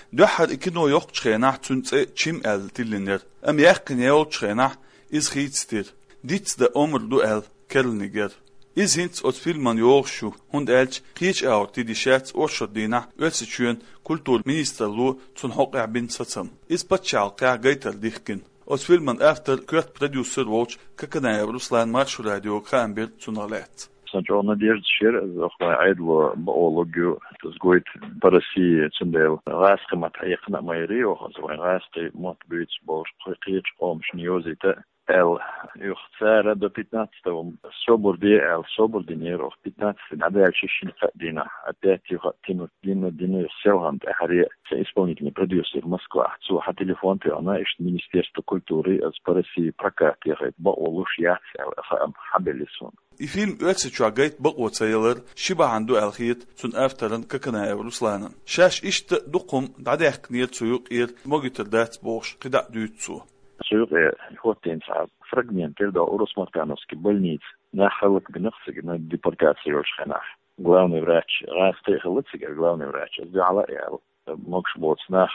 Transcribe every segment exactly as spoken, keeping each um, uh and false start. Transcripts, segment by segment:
دوحر إكنو يوق تشخيناح تنسى تشيم أل تلينر أم يحكن يو تشخيناح إز خيتستير ديتس دا أمر دو أل كرلنيجر إز هنتس أوت فيلمان يوغشو هند ألش خيش أور تيدي شاتس أوشر دينا ويتسيشون كولتور مينيستر لو تنحق عبين ستم إز باتشال قاع غيتر ديخكن أوت فيلمان أفتر كرت بروديوسر ووتش ككنا يبروسلان مارشو راديو كامبير تنالات Sancho надежд шер захвай айдло баологю тузгойт бараси цендел расхи мат айхна майрио захвай расхи мат бит бош қиқич омш ниозита эл юхцара до пятнадцатого соборди эл собординеро пятнадцать надо альшишин дина опять его тимур дина дина селган ахари исполнительный продюсер Москва цу ха телефон ты она из министерства культуры с бараси прокат ехает баолуш я хабелисон الفيلم أتسجع جيت بقوة سيلر شبه عنده الخيط سن أفترن ككنا يورسلانا شاش إشت دقم دعديح كنير سيوق إير موجت الدات بوش قدع دوتسو سيوق إير هوتين صعب фрагмент до Урусмартановской больницы на халак бнахсиг на депортацию шханах главный врач расты халыциг главный врач сделала я ماكش بوتسناخ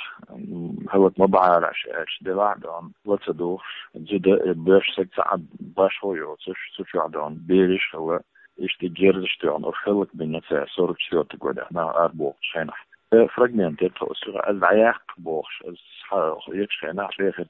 هلت ما بعرفش ايش دلع دون وتصدوش جدا باش ساعد باش هو يوتش شو عدون بيرش هو ايش تجرش دون وخلق بالنساء صورة شو تقول احنا اربوك شينا فراغمنت توصل العياق بوش الصحة يكشينا شيخت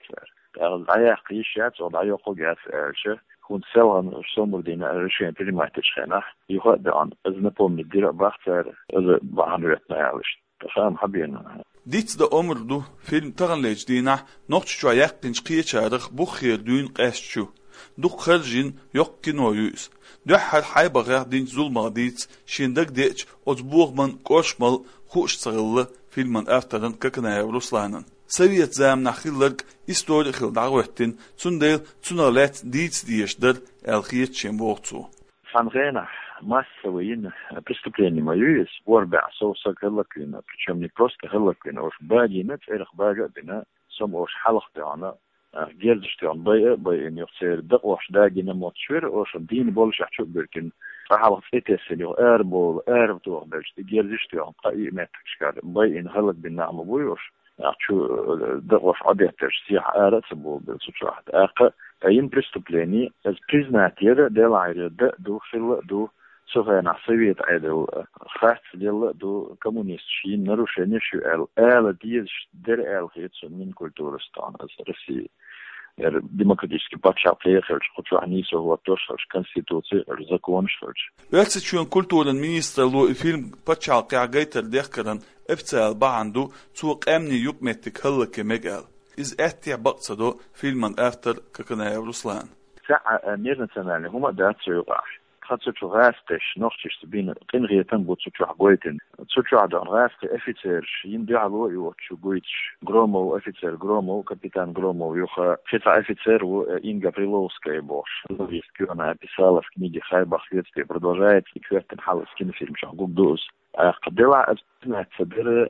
العياق يشات والعياق جاس ايش كون سلام شومر دينا رشين تلمات شينا يخد عن ازنبوم الدير باختر از بعمرتنا يعيش فهم حبينا ديت دا عمر دو فيلم تغن ليج دينا نقش شو يقين شقية شارخ بخير دون قاشتشو دو خرجين يقين ويوس دو حال حيبا غير دين ظلم ديت شين دك ديتش أتبوغ من كوشمال خوش صغل فيلمان افترن ككنا يورسلانا سويت زام نخيلرك استوري خيل دعوهتين تنديل تنالات ديت ديشدر الخيط شين بوغتو فانغينا массовые преступления мои есть борьба соуса галаклина причем не просто галаклина уж бадина церх бага бина сам уж халах тана гердишти он бай бай не цер да уж дагина мотшвер уж дин больше хочу биркин فحالة فتسلي وأربول أربطو بس تجرجشتي عن قائمة تشكال باي إن هلك بالنعم بويوش شو دغوش عديت تشسيح آرت بول بالسوشاحت أقا أين بريستوبليني از بريزناتير ديل عير دا دو خل دو سوغانا سويت عيدل خاص ديل دو كومونيستشين نروشيني شو آل آل ديز در آل خيتسو من كولتورستان از رسي демократический патшаплеер, хочу они сого тоже конституции, закон что. Вексе чуен культурен министр ло и фильм патшал кягайтер дехкерен افتال بعندو سوق امني يقمتك هلك مجال из اتيا بقصدو فيلمان افتر ككنا يورسلان. ساعة مير نتنالي هما دات سيوقاش. خاطر شو غاستش نختش تبين قين غيتن بوت شو حقويتن شو عدان غاست افيتر يندعلو يوتشو غويتش غرومو افيتر غرومو كابيتان غرومو يوخا فيتا افيتер у Инга Приловская бош ловиску она описала в книге Хайбах следствие продолжает и квертен халас кинофильм шагуб доз قدلا أثناء تبر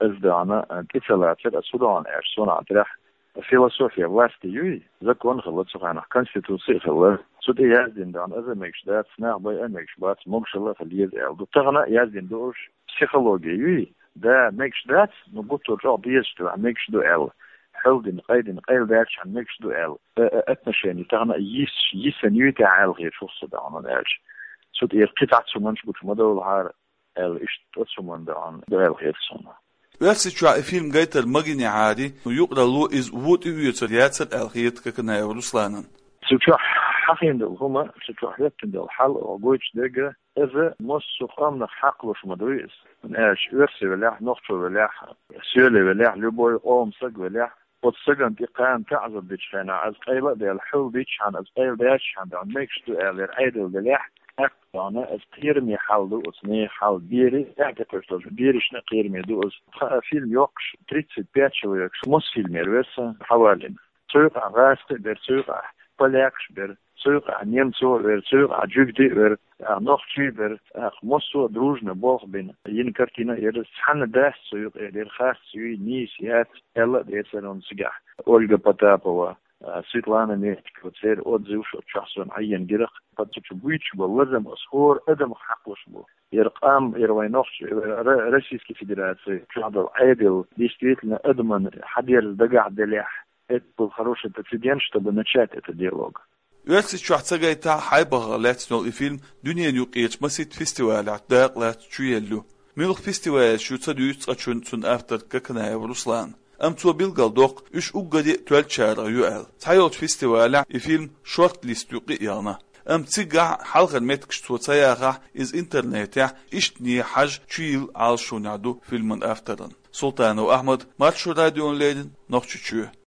أزدعنا كتلاتر السودان إرسون عطرح فيلسوفيا واسطي يوي زكون خلص سخانة كونستيتوسي خلص سود يازدين دان أذا ميكش دات سناع باي أميكش بات ممش الله خليز إلدو تغنى يازدين دوش بسيخولوجيا يوي دا ميكش دات نبوتو جو بيزتو عن ميكش دو إل حلدين قيدين قيل داتش عن ميكش دو إل أتنشاني تغنى يس يسن يوي تعال غير شو صدعنا دالش سود إيه قطعة سمنش بوش مدول هار ال اشتوت سمن دان دال غير سنة وقت شو فيلم جيت المجني عادي ويقرأ له إز وود يوتريات الألخيط ككنا يورسلانا سوتشو حقين دل هما سوتشو حياتن دل حل وقويتش دقة إذا مص سقامنا حق وش مدريس من إيش ورسي ولاح نقطة ولاح سيولي ولاح لبوي قوم سق ولاح وتسجن تقان تعذب بيتشانا از قيلة دل حل بيتشان از قيل بيتشان دل ميكش دو إلير عيدل ولاح أنا أستيرمي حال دو أسني حال بيري أعتقد بيريش نقيرمي دو أس فيلم يوقش тридцать пять человек مس فيلم يرسى حوالين سوق عراست بير سوق بلاكش بير سوق نيمسو بير سوق جوجدي بير نوختي بير مصو дружно بوخ بين ين كارتينا يرس حنا داس سوق يدير خاص يوي نيسيات يلا ديسرون سجاح أولغا باتابوا سويتلانا نيتك وتصير أودزيوش شخصا عين جرق قد تشبويتش بولزم أسخور أدم حقوش بو يرقام يروينوش روسيسكي فيدراسي شعب عادل ديستريتنا أدمن حدير دقع دليح اتبو خروش التفيدين شتبو نتشات الديالوج Ülsi çuhtsaga haybağa latnol film dünyanın yok geçmesi festivalat dağlat çüyellu. Milk festival şutsa düğüt açın tun after kakınaya Ruslan. Am tu bilgal doq üç uggadi tüel çağrı yuel. Tayot festivala film short list yuqi yana. Am tsiga halqan metkş tutsayağa iz internete iştni haj çüyil al şunadu filmin afterın. Sultanu Ahmed Marşu Radyo'nun leydin noqçuçu.